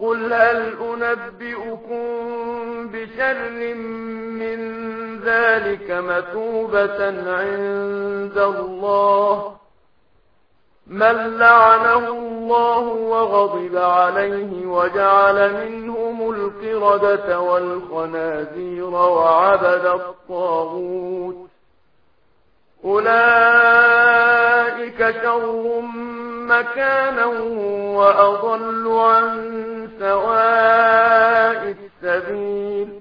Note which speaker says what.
Speaker 1: قل هل أنبئكم بشر من ذلك مثوبة عند الله من لعنه الله وغضب عليه وجعل منهم القردة والخنازير وعبد الطاغوت أولئك شر مكانا وأضل عن سواء السبيل